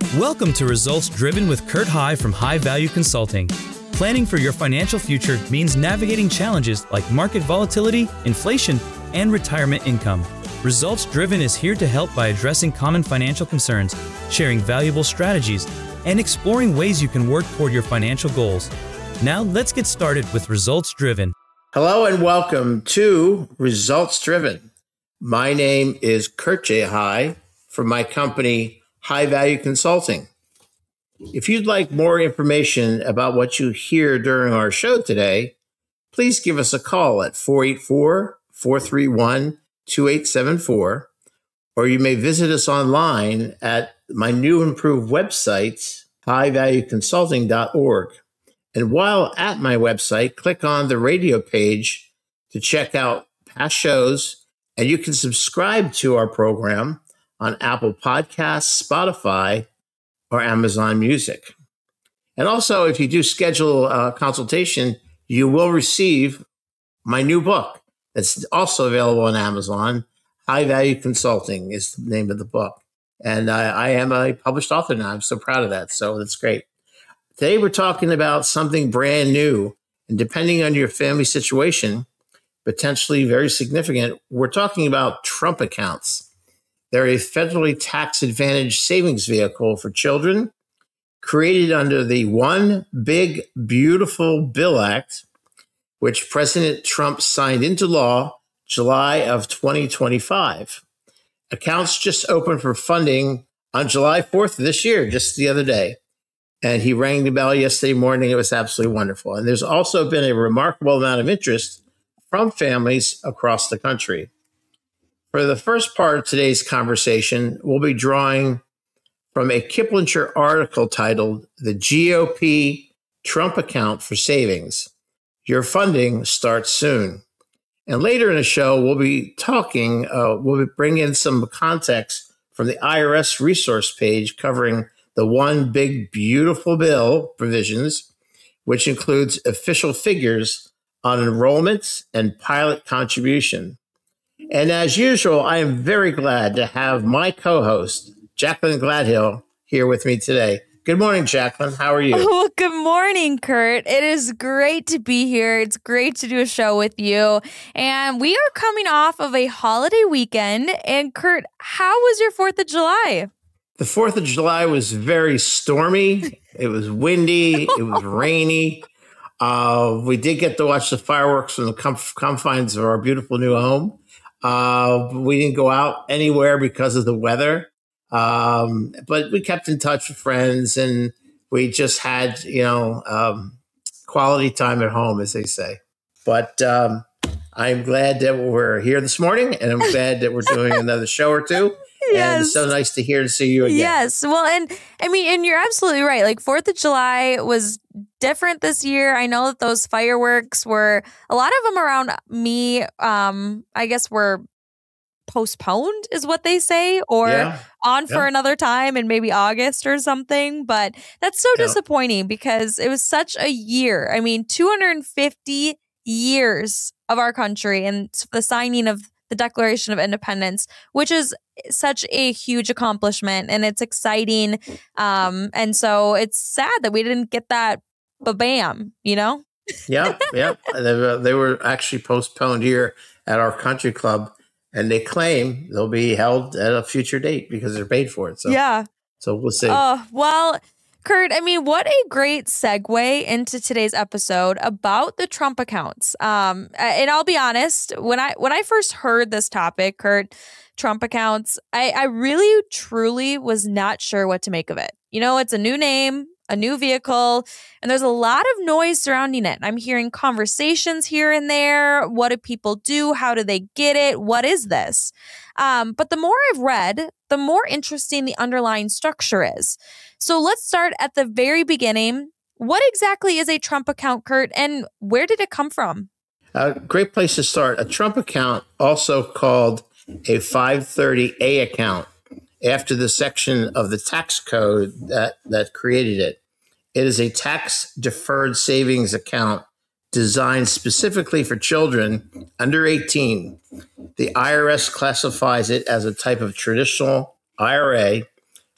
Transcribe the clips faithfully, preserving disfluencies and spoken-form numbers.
Welcome to Results Driven with Kurt High from High Value Consulting. Planning for your financial future means navigating challenges like market volatility, inflation, and retirement income. Results Driven is here to help by addressing common financial concerns, sharing valuable strategies, and exploring ways you can work toward your financial goals. Now let's get started with Results Driven. Hello and welcome to Results Driven. My name is Kurt J. High from my company High Value Consulting. If you'd like more information about what you hear during our show today, please give us a call at four eight four, four three one, two eight seven four, or you may visit us online at my new improved website, high value consulting dot org. And while at my website, click on the radio page to check out past shows, and you can subscribe to our program on Apple Podcasts, Spotify, or Amazon Music. And also, if you do schedule a consultation, you will receive my new book that's also available on Amazon. High Value Consulting is the name of the book. And I, I am a published author now. I'm so proud of that. So that's great. Today, we're talking about something brand new. And depending on your family situation, potentially very significant, we're talking about Trump accounts. They're a federally tax-advantaged savings vehicle for children created under the One Big Beautiful Bill Act, which President Trump signed into law July of twenty twenty-five. Accounts just opened for funding on July fourth of this year, just the other day. And he rang the bell yesterday morning. It was absolutely wonderful. And there's also been a remarkable amount of interest from families across the country. For the first part of today's conversation, we'll be drawing from a Kiplinger article titled The G O P Trump Account for Savings. Your funding starts soon. And later in the show, we'll be talking, uh, we'll be bringing in some context from the I R S resource page covering the One Big Beautiful Bill provisions, which includes official figures on enrollments and pilot contribution. And as usual, I am very glad to have my co-host, Jacqueline Gladhill, here with me today. Good morning, Jacqueline. How are you? Oh, good morning, Kurt. It is great to be here. It's great to do a show with you. And we are coming off of a holiday weekend. And Kurt, how was your fourth of July? The fourth of July was very stormy. It was windy. It was rainy. Uh, we did get to watch the fireworks from the conf- confines of our beautiful new home. Uh, we didn't go out anywhere because of the weather, um, but we kept in touch with friends, and we just had, you know, um, quality time at home, as they say. But um, I'm glad that we're here this morning, and I'm glad that we're doing another show or two. Yes. And it's so nice to hear to see you again. Yes. Well, and I mean, and you're absolutely right. Like fourth of July was different this year. I know that those fireworks were, a lot of them around me, um, I guess were postponed is what they say, or Yeah. on for Yeah. another time in maybe August or something. But that's so Yeah. disappointing because it was such a year. I mean, two hundred fifty years of our country and the signing of the Declaration of Independence, which is such a huge accomplishment, and it's exciting. Um, and so it's sad that we didn't get that ba-bam, you know? Yeah, yeah. They were, they were actually postponed here at our country club, and they claim they'll be held at a future date because they're paid for it. So, yeah. So we'll see. Oh, well, Kurt, I mean, what a great segue into today's episode about the Trump accounts. Um, and I'll be honest, when I when I first heard this topic, Kurt, Trump accounts, I, I really, truly was not sure what to make of it. You know, it's a new name, a new vehicle, and there's a lot of noise surrounding it. I'm hearing conversations here and there. What do people do? How do they get it? What is this? Um, but the more I've read, the more interesting the underlying structure is. So let's start at the very beginning. What exactly is a Trump account, Kurt, and where did it come from? A great place to start. A Trump account, also called a five thirty A account, after the section of the tax code that, that created it. It is a tax-deferred savings account designed specifically for children under eighteen. The I R S classifies it as a type of traditional I R A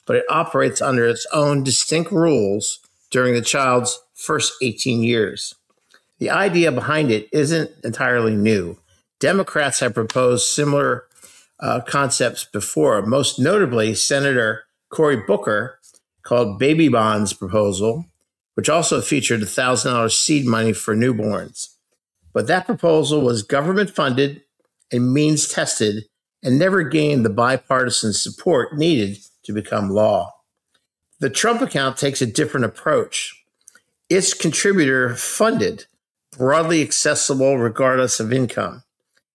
but it operates under its own distinct rules during the child's first eighteen years. The idea behind it isn't entirely new. Democrats have proposed similar uh, concepts before, most notably Senator Cory Booker called Baby Bonds proposal, which also featured one thousand dollars seed money for newborns. But that proposal was government funded and means tested and never gained the bipartisan support needed to become law. The Trump account takes a different approach. It's contributor funded, broadly accessible regardless of income,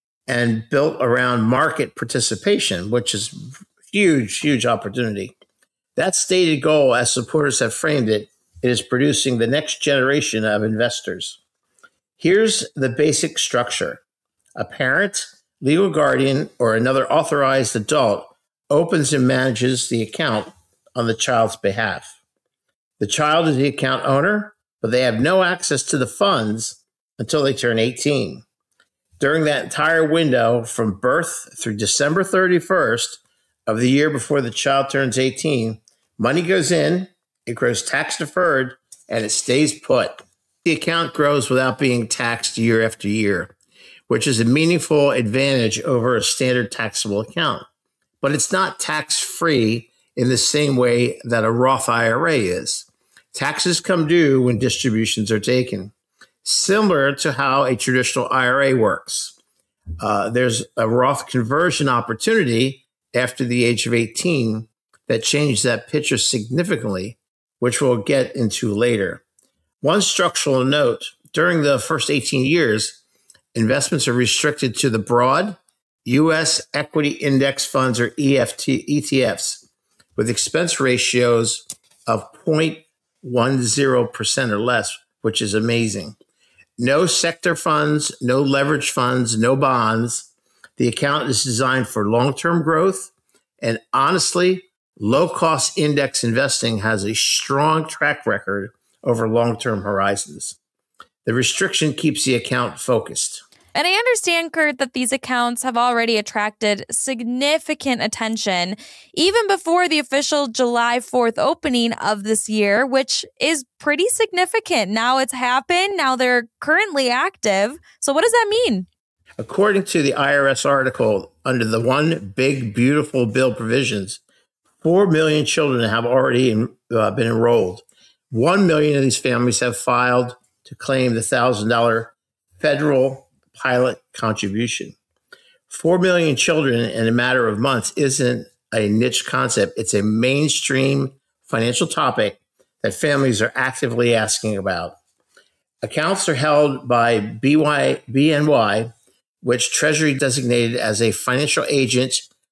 and built around market participation, which is huge, huge opportunity. That stated goal, as supporters have framed it, is producing the next generation of investors. Here's the basic structure. A parent, legal guardian, or another authorized adult opens and manages the account on the child's behalf. The child is the account owner, but they have no access to the funds until they turn eighteen. During that entire window from birth through December thirty-first of the year before the child turns eighteen, money goes in, it grows tax deferred, and it stays put. The account grows without being taxed year after year, which is a meaningful advantage over a standard taxable account. But it's not tax-free in the same way that a Roth I R A is. Taxes come due when distributions are taken, similar to how a traditional I R A works. Uh, there's a Roth conversion opportunity after the age of eighteen that changed that picture significantly, which we'll get into later. One structural note, during the first eighteen years, investments are restricted to the broad U S equity index funds, or E T Fs, with expense ratios of zero point one zero percent or less, which is amazing. No sector funds, no leverage funds, no bonds. The account is designed for long-term growth, and honestly, low-cost index investing has a strong track record over long-term horizons. The restriction keeps the account focused. And I understand, Kurt, that these accounts have already attracted significant attention even before the official July fourth opening of this year, which is pretty significant. Now it's happened. Now they're currently active. So what does that mean? According to the I R S article, under the One Big Beautiful Bill provisions, four million children have already in, uh, been enrolled. one million of these families have filed to claim the one thousand dollars federal pilot contribution. Four million children in a matter of months isn't a niche concept. It's a mainstream financial topic that families are actively asking about. Accounts are held by B Y, B N Y, which Treasury designated as a financial agent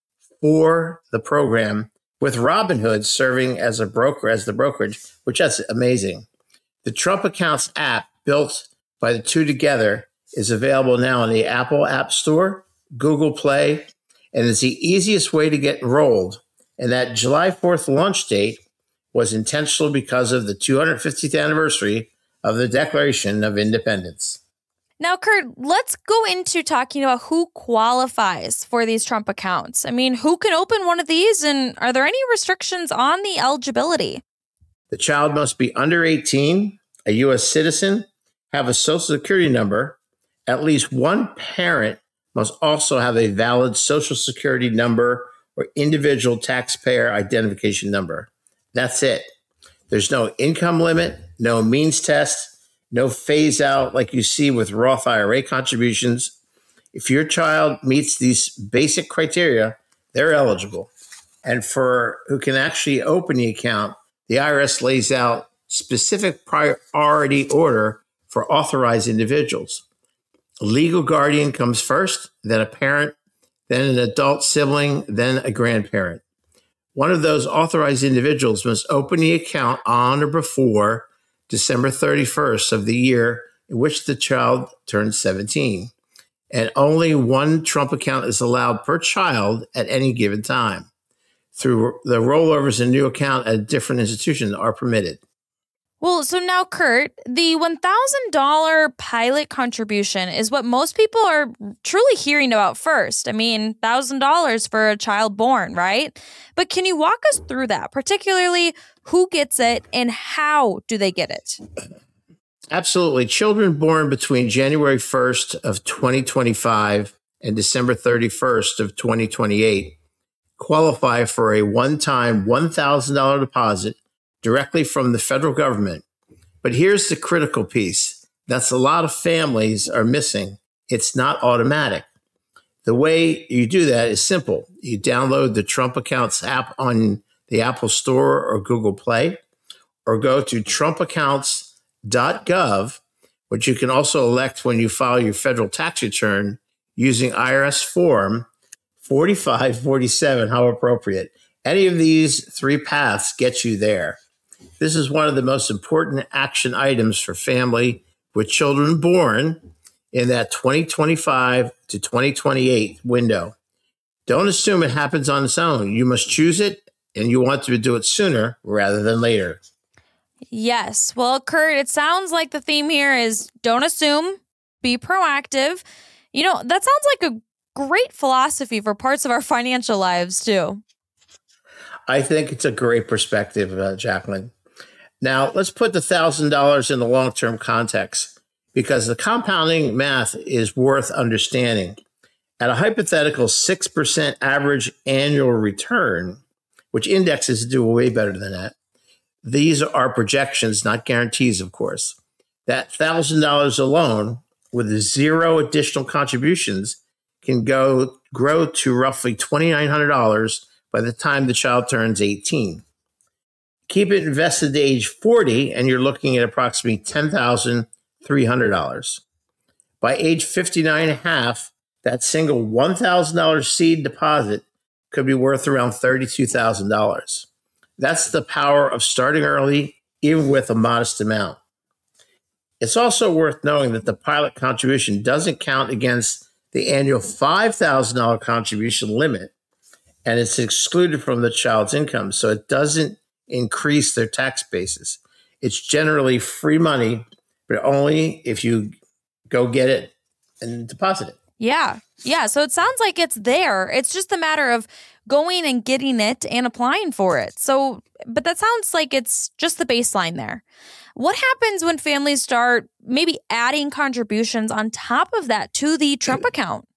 for the program, with Robinhood serving as a broker, as the brokerage, which is amazing. The Trump Accounts app, built by the two together, is available now in the Apple App Store, Google Play, and is the easiest way to get enrolled. And that July fourth launch date was intentional because of the two hundred fiftieth anniversary of the Declaration of Independence. Now, Kurt, let's go into talking about who qualifies for these Trump accounts. I mean, who can open one of these, and are there any restrictions on the eligibility? The child must be under eighteen, a U S citizen, have a Social Security number. At least one parent must also have a valid Social Security number or individual taxpayer identification number. That's it. There's no income limit, no means test, no phase out like you see with Roth I R A contributions. If your child meets these basic criteria, they're eligible. And for who can actually open the account, the I R S lays out specific priority order for authorized individuals. A legal guardian comes first, then a parent, then an adult sibling, then a grandparent. One of those authorized individuals must open the account on or before December thirty-first of the year in which the child turns seventeen. And only one Trump account is allowed per child at any given time. Through the rollovers, a new account at a different institution are permitted. Well, so now, Kurt, the one thousand dollars pilot contribution is what most people are truly hearing about first. I mean, one thousand dollars for a child born, right? But can you walk us through that, particularly who gets it and how do they get it? Absolutely. Children born between January first of twenty twenty-five and December thirty-first of twenty twenty-eight qualify for a one-time one thousand dollars deposit directly from the federal government. But here's the critical piece. That's a lot of families are missing. It's not automatic. The way you do that is simple. You download the Trump Accounts app on the Apple Store or Google Play, or go to trump accounts dot gov, which you can also elect when you file your federal tax return using I R S Form forty-five forty-seven, how appropriate. Any of these three paths get you there. This is one of the most important action items for family with children born in that twenty twenty-five to twenty twenty-eight window. Don't assume it happens on its own. You must choose it, and you want to do it sooner rather than later. Yes. Well, Kurt, it sounds like the theme here is don't assume, be proactive. You know, that sounds like a great philosophy for parts of our financial lives, too. I think it's a great perspective, uh, Jacqueline. Now, let's put the one thousand dollars in the long-term context, because the compounding math is worth understanding. At a hypothetical six percent average annual return, which indexes do way better than that, these are projections, not guarantees, of course. That one thousand dollars alone, with zero additional contributions, can go grow to roughly two thousand nine hundred dollars by the time the child turns eighteen. Keep it invested to age forty, and you're looking at approximately ten thousand three hundred dollars. By age fifty-nine and a half, that single one thousand dollars seed deposit could be worth around thirty-two thousand dollars. That's the power of starting early, even with a modest amount. It's also worth knowing that the pilot contribution doesn't count against the annual five thousand dollars contribution limit, and it's excluded from the child's income, so it doesn't increase their tax basis. It's generally free money, but only if you go get it and deposit it. Yeah. Yeah. So it sounds like it's there. It's just a matter of going and getting it and applying for it. So, but that sounds like it's just the baseline there. What happens when families start maybe adding contributions on top of that to the Trump account?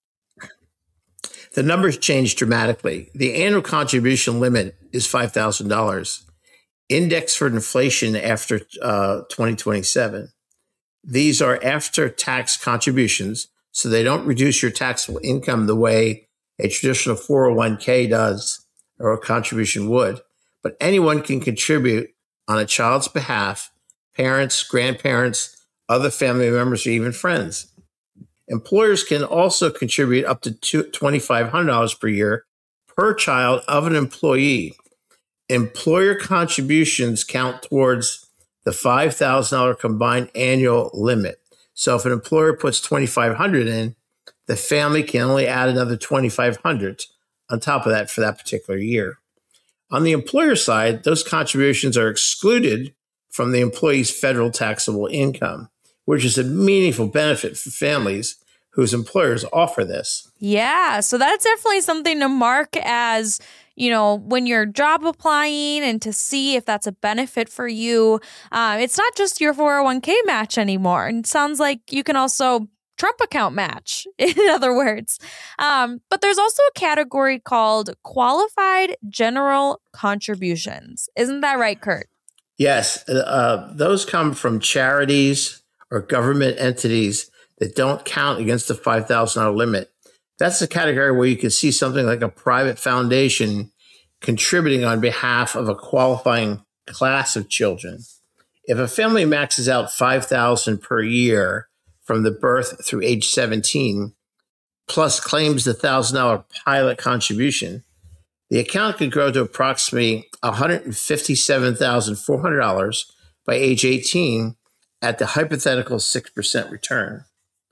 The numbers change dramatically. The annual contribution limit is five thousand dollars, indexed for inflation after uh, twenty twenty-seven. These are after-tax contributions, so they don't reduce your taxable income the way a traditional four oh one k does or a contribution would. But anyone can contribute on a child's behalf, parents, grandparents, other family members, or even friends. Employers can also contribute up to two thousand five hundred dollars per year per child of an employee. Employer contributions count towards the five thousand dollars combined annual limit. So if an employer puts two thousand five hundred dollars in, the family can only add another two thousand five hundred dollars on top of that for that particular year. On the employer side, those contributions are excluded from the employee's federal taxable income, which is a meaningful benefit for families whose employers offer this. Yeah, so that's definitely something to mark as, you know, when you're job applying and to see if that's a benefit for you. Uh, it's not just your four oh one k match anymore. And it sounds like you can also Trump account match, in other words. Um, but there's also a category called qualified general contributions. Isn't that right, Kurt? Yes, uh, those come from charities or government entities that don't count against the five thousand dollars limit. That's the category where you can see something like a private foundation contributing on behalf of a qualifying class of children. If a family maxes out five thousand dollars per year from the birth through age seventeen, plus claims the one thousand dollars pilot contribution, the account could grow to approximately one hundred fifty-seven thousand four hundred dollars by age eighteen at the hypothetical six percent return.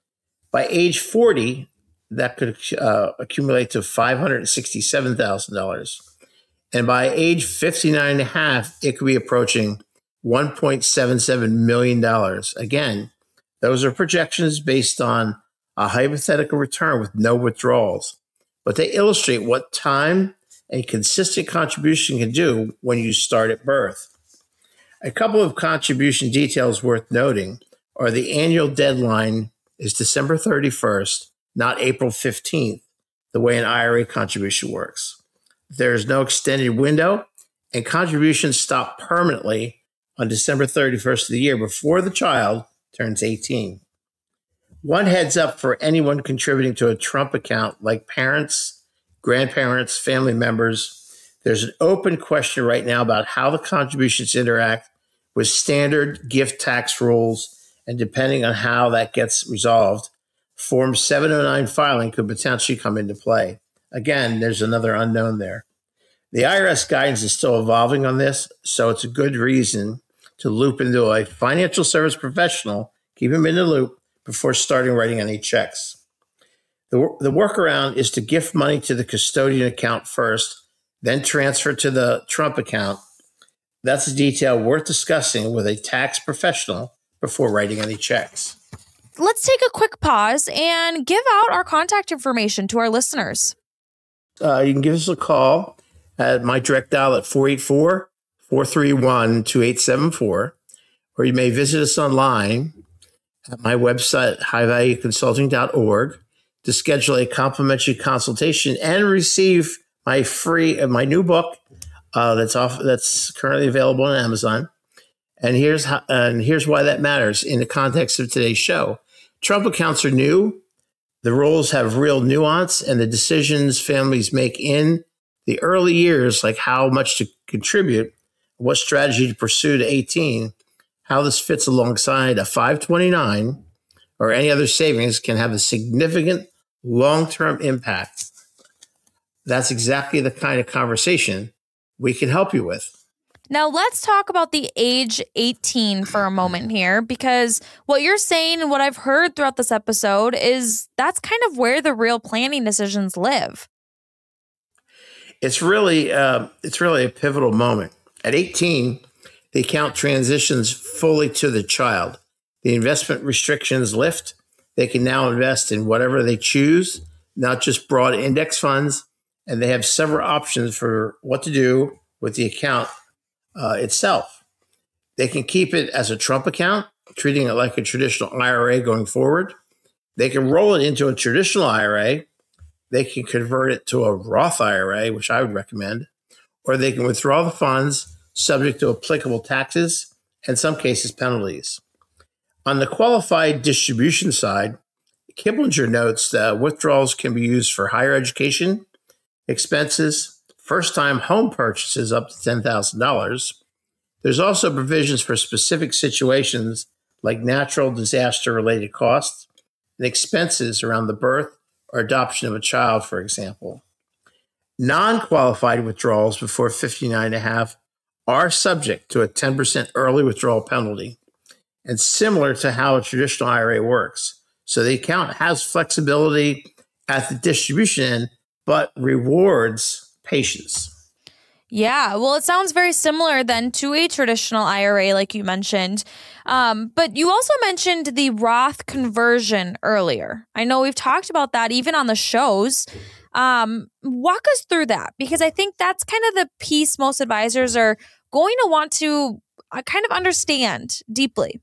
By age forty, that could uh, accumulate to five hundred sixty-seven thousand dollars. And by age fifty-nine and a half, it could be approaching one point seven seven million dollars. Again, those are projections based on a hypothetical return with no withdrawals, but they illustrate what time a consistent contribution can do when you start at birth. A couple of contribution details worth noting are the annual deadline is December thirty-first, not April fifteenth, the way an I R A contribution works. There's no extended window, and contributions stop permanently on December thirty-first of the year before the child turns eighteen. One heads up for anyone contributing to a Trump account like parents, grandparents, family members. There's an open question right now about how the contributions interact with standard gift tax rules, and depending on how that gets resolved, Form seven oh nine filing could potentially come into play. Again, there's another unknown there. The I R S guidance is still evolving on this, so it's a good reason to loop into a financial service professional, keep them in the loop before starting writing any checks. The, the workaround is to gift money to the custodian account first, then transfer to the Trump account. That's a detail worth discussing with a tax professional before writing any checks. Let's take a quick pause and give out our contact information to our listeners. Uh, you can give us a call at my direct dial at four eight four, four three one, two eight seven four, or you may visit us online at my website, high value consulting dot org, to schedule a complimentary consultation and receive my free, uh, my new book uh, that's off, that's currently available on Amazon. And here's how, and here's why that matters in the context of today's show. Trump accounts are new. The rules have real nuance, and the decisions families make in the early years, like how much to contribute, what strategy to pursue to eighteen, how this fits alongside a five twenty-nine or any other savings can have a significant long-term impact. That's exactly the kind of conversation we can help you with. Now let's talk about the age eighteen for a moment here, because what you're saying and what I've heard throughout this episode is that's kind of where the real planning decisions live. It's really, uh, it's really a pivotal moment. At eighteen, the account transitions fully to the child. The investment restrictions lift. They can now invest in whatever they choose, not just broad index funds, and they have several options for what to do with the account uh, itself. They can keep it as a Trump account, treating it like a traditional I R A going forward. They can roll it into a traditional I R A. They can convert it to a Roth I R A, which I would recommend, or they can withdraw the funds subject to applicable taxes, and in some cases penalties. On the qualified distribution side, Kiplinger notes that withdrawals can be used for higher education expenses, first-time home purchases up to ten thousand dollars. There's also provisions for specific situations like natural disaster-related costs and expenses around the birth or adoption of a child, for example. Non-qualified withdrawals before fifty-nine and a half are subject to a ten percent early withdrawal penalty, and similar to how a traditional I R A works. So the account has flexibility at the distribution end, but rewards patience. Yeah, well, it sounds very similar then to a traditional I R A, like you mentioned. Um, but you also mentioned the Roth conversion earlier. I know we've talked about that even on the shows. Um, walk us through that, because I think that's kind of the piece most advisors are going to want to uh, kind of understand deeply.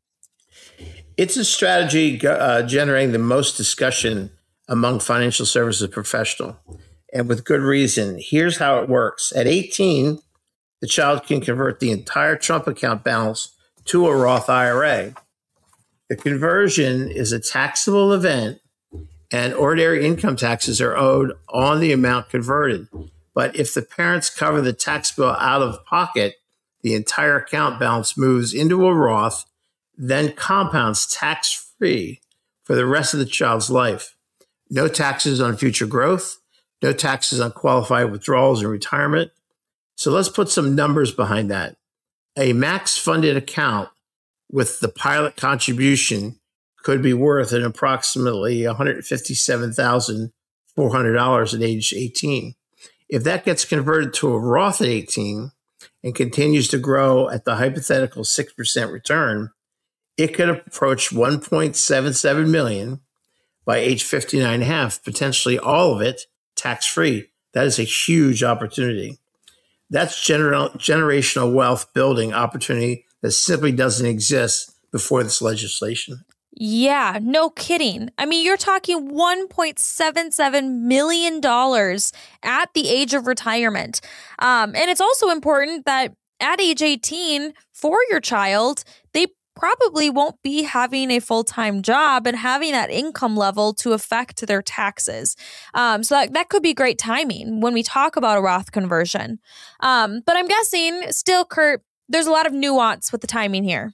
It's a strategy uh, generating the most discussion among financial services professionals, and with good reason. Here's how it works. At eighteen, the child can convert the entire Trump account balance to a Roth I R A. The conversion is a taxable event, and ordinary income taxes are owed on the amount converted. But if the parents cover the tax bill out of pocket, the entire account balance moves into a Roth, then compounds tax-free for the rest of the child's life. No taxes on future growth, no taxes on qualified withdrawals and retirement. So let's put some numbers behind that. A max funded account with the pilot contribution could be worth an approximately one hundred fifty-seven thousand four hundred dollars at age eighteen. If that gets converted to a Roth at eighteen, and continues to grow at the hypothetical six percent return, it could approach one point seven seven million by age fifty-nine and a half, potentially all of it tax-free. That is a huge opportunity. That's gener- generational wealth building opportunity that simply doesn't exist before this legislation. Yeah, no kidding. I mean, you're talking one point seven seven million dollars at the age of retirement. Um, and it's also important that at age eighteen, for your child, they probably won't be having a full-time job and having that income level to affect their taxes. Um, so that, that could be great timing when we talk about a Roth conversion. Um, but I'm guessing still, Kurt, there's a lot of nuance with the timing here.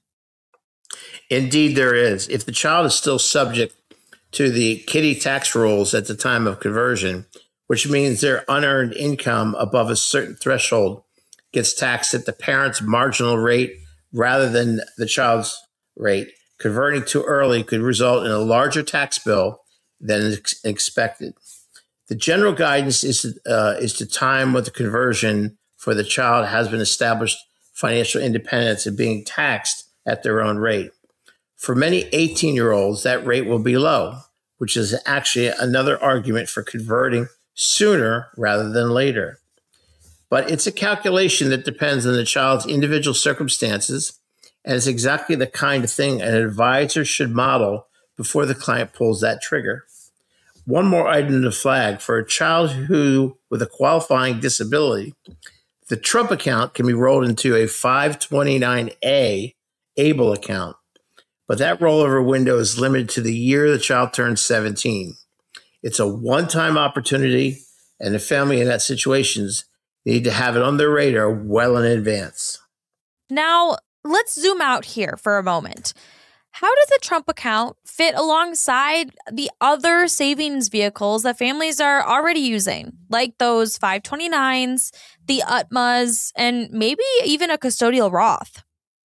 Indeed, there is. If the child is still subject to the kiddie tax rules at the time of conversion, which means their unearned income above a certain threshold gets taxed at the parent's marginal rate rather than the child's rate, converting too early could result in a larger tax bill than ex- expected. The general guidance is, uh, is to time when the conversion for the child has been established financial independence and being taxed at their own rate. For many eighteen-year-olds, that rate will be low, which is actually another argument for converting sooner rather than later. But it's a calculation that depends on the child's individual circumstances, and is exactly the kind of thing an advisor should model before the client pulls that trigger. One more item to flag: for a child who with a qualifying disability, the Trump account can be rolled into a five twenty-nine A ABLE account, but that rollover window is limited to the year the child turns seventeen. It's a one-time opportunity, and the family in that situations need to have it on their radar well in advance. Now, let's zoom out here for a moment. How does the Trump account fit alongside the other savings vehicles that families are already using, like those five twenty-nines, the U T M As, and maybe even a custodial Roth?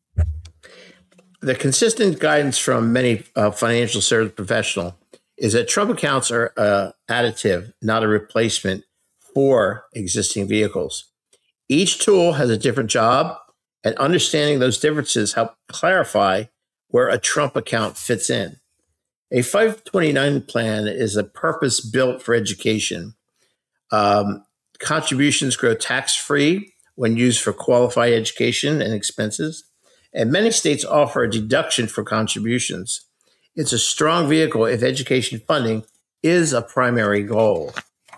The consistent guidance from many uh, financial service professionals is that Trump accounts are uh, additive, not a replacement for existing vehicles. Each tool has a different job, and understanding those differences help clarify where a Trump account fits in. A five twenty-nine plan is a purpose built for education. Um, contributions grow tax-free when used for qualified education and expenses, and many states offer a deduction for contributions. It's a strong vehicle if education funding is a primary goal.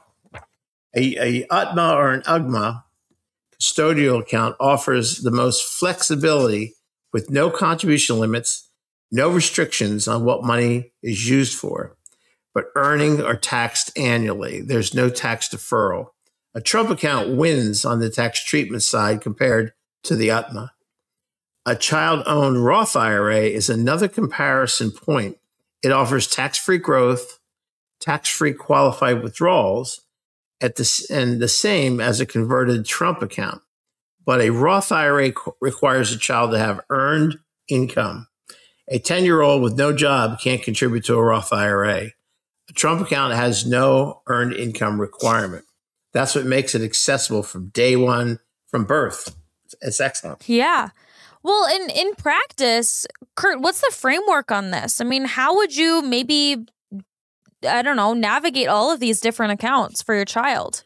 A, a U T M A or an U G M A custodial account offers the most flexibility with no contribution limits, no restrictions on what money is used for, but earnings are taxed annually. There's no tax deferral. A Trump account wins on the tax treatment side compared to the U T M A. A child-owned Roth I R A is another comparison point. It offers tax-free growth, tax-free qualified withdrawals, at the, and the same as a converted Trump account. But a Roth I R A requires a child to have earned income. A ten-year-old with no job can't contribute to a Roth I R A. A Trump account has no earned income requirement. That's what makes it accessible from day one, from birth. It's excellent. Yeah. Well, in, in practice, Kurt, what's the framework on this? I mean, how would you maybe, I don't know, navigate all of these different accounts for your child?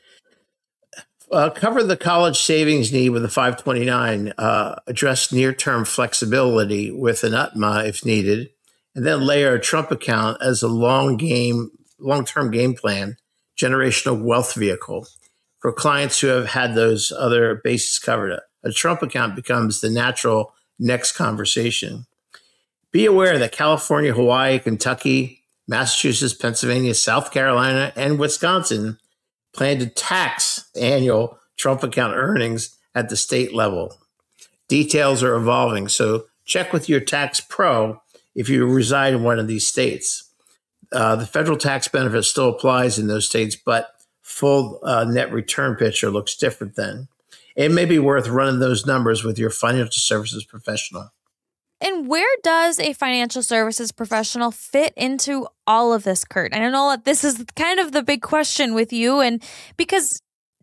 Uh, cover the college savings need with a five twenty-nine, uh, address near-term flexibility with an U T M A if needed, and then layer a Trump account as a long game, long-term game plan, generational wealth vehicle for clients who have had those other bases covered. A Trump account becomes the natural next conversation. Be aware that California, Hawaii, Kentucky, Massachusetts, Pennsylvania, South Carolina, and Wisconsin plan to tax annual Trump account earnings at the state level. Details are evolving, so check with your tax pro if you reside in one of these states. Uh, the federal tax benefit still applies in those states, but full uh, net return picture looks different then. It may be worth running those numbers with your financial services professional. And where does a financial services professional fit into all of this, Kurt? And I know that this is kind of the big question with you, and because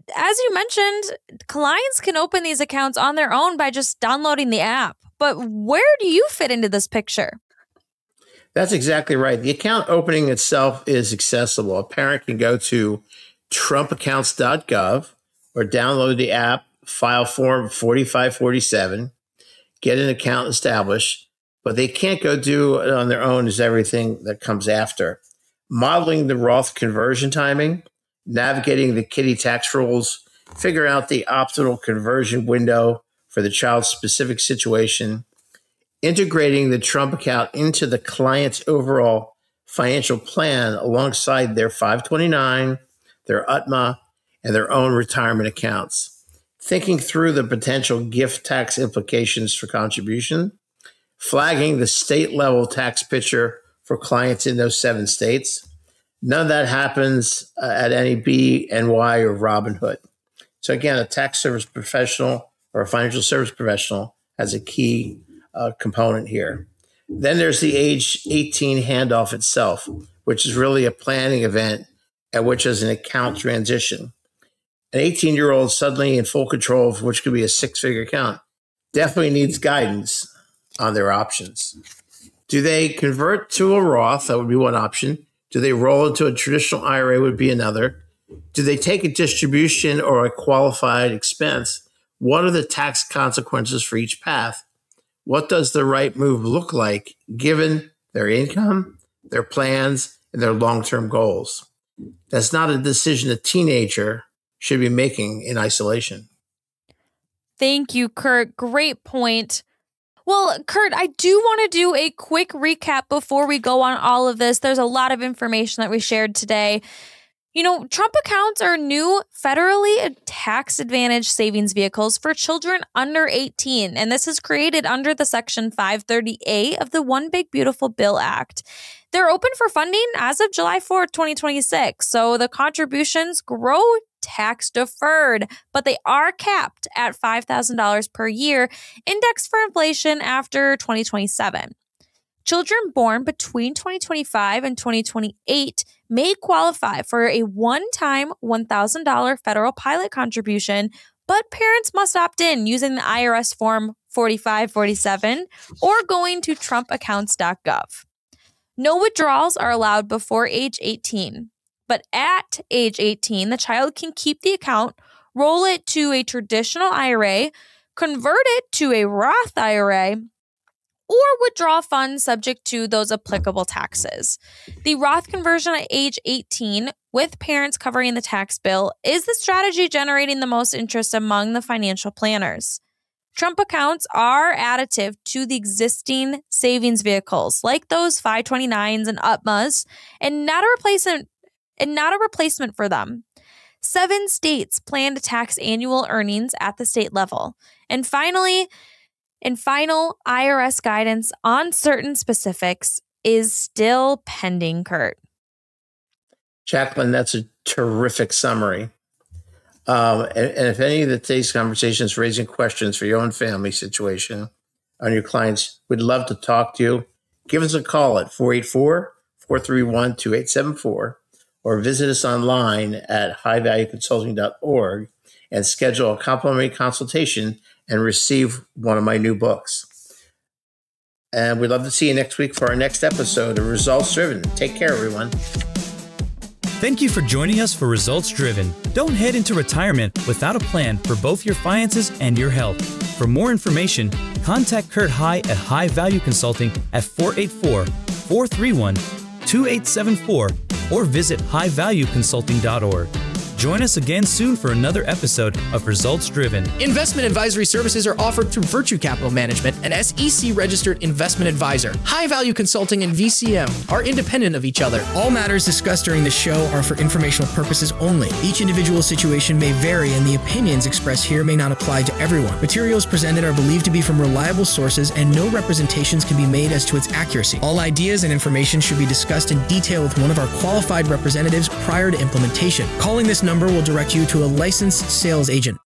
as you mentioned, clients can open these accounts on their own by just downloading the app. But where do you fit into this picture? That's exactly right. The account opening itself is accessible. A parent can go to trump accounts dot gov or download the app, file form forty-five forty-seven, get an account established, but they can't go do it on their own as everything that comes after. Modeling the Roth conversion timing, navigating the K I T I tax rules, figure out the optimal conversion window for the child's specific situation, integrating the Trump account into the client's overall financial plan alongside their five twenty-nine, their U T M A, and their own retirement accounts, thinking through the potential gift tax implications for contribution, flagging the state-level tax picture for clients in those seven states. None of that happens uh, at any B N Y or Robinhood. So again, a tax service professional or a financial service professional has a key uh, component here. Then there's the age eighteen handoff itself, which is really a planning event at which is an account transition. An eighteen-year-old suddenly in full control of which could be a six-figure account definitely needs guidance on their options. Do they convert to a Roth? That would be one option. Do they roll into a traditional I R A? Would be another. Do they take a distribution or a qualified expense? What are the tax consequences for each path? What does the right move look like given their income, their plans, and their long-term goals? That's not a decision a teenager should be making in isolation. Thank you, Kurt. Great point. Well, Kurt, I do want to do a quick recap before we go on all of this. There's a lot of information that we shared today. You know, Trump accounts are new federally tax advantage savings vehicles for children under eighteen. And this is created under the Section five thirty A of the One Big Beautiful Bill Act. They're open for funding as of July fourth, twenty twenty-six. So the contributions grow tax deferred, but they are capped at five thousand dollars per year, indexed for inflation after twenty twenty-seven. Children born between twenty twenty-five and twenty twenty-eight may qualify for a one-time one thousand dollars federal pilot contribution, but parents must opt in using the I R S form forty-five forty-seven or going to trump accounts dot gov. No withdrawals are allowed before age eighteen, but at age eighteen, the child can keep the account, roll it to a traditional I R A, convert it to a Roth I R A, or withdraw funds subject to those applicable taxes. The Roth conversion at age eighteen, with parents covering the tax bill, is the strategy generating the most interest among the financial planners. Trump accounts are additive to the existing savings vehicles, like those five twenty-nines and U T M As, and not a replacement, and not a replacement for them. Seven states plan to tax annual earnings at the state level. And finally, And final I R S guidance on certain specifics is still pending, Kurt. Jacqueline, that's a terrific summary. Um, and, and if any of the today's conversations raising questions for your own family situation on your clients, we'd love to talk to you. Give us a call at four eight four, four three one, two eight seven four or visit us online at high value consulting dot org and schedule a complimentary consultation and receive one of my new books. And we'd love to see you next week for our next episode of Results Driven. Take care, everyone. Thank you for joining us for Results Driven. Don't head into retirement without a plan for both your finances and your health. For more information, contact Kurt High at High Value Consulting at four eight four, four three one, two eight seven four or visit high value consulting dot org. Join us again soon for another episode of Results Driven. Investment advisory services are offered through Virtue Capital Management, an S E C-registered investment advisor. High Value Consulting and V C M are independent of each other. All matters discussed during the show are for informational purposes only. Each individual situation may vary, and the opinions expressed here may not apply to everyone. Materials presented are believed to be from reliable sources, and no representations can be made as to its accuracy. All ideas and information should be discussed in detail with one of our qualified representatives prior to implementation. Calling this number will direct you to a licensed sales agent.